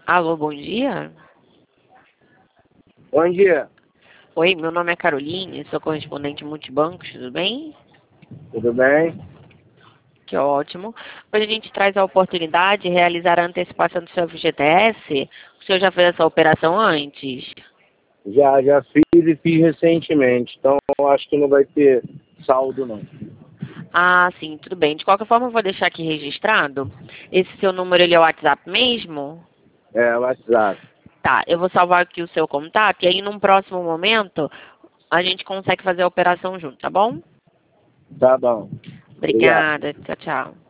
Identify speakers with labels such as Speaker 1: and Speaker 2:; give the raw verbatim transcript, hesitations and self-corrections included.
Speaker 1: Alô, bom dia.
Speaker 2: Bom dia.
Speaker 1: Oi, meu nome é Caroline, sou correspondente multibancos, tudo bem?
Speaker 2: Tudo bem?
Speaker 1: Que ótimo. Hoje a gente traz a oportunidade de realizar a antecipação do seu F G T S. O senhor já fez essa operação antes?
Speaker 2: Já, já fiz e fiz recentemente, então eu acho que não vai ter saldo não.
Speaker 1: Ah, sim, tudo bem. De qualquer forma, eu vou deixar aqui registrado. Esse seu número, ele é o WhatsApp mesmo?
Speaker 2: É, WhatsApp.
Speaker 1: Tá, eu vou salvar aqui o seu contato e aí num próximo momento a gente consegue fazer a operação junto, tá bom?
Speaker 2: Tá bom. Obrigado.
Speaker 1: Obrigada. Tchau, tchau.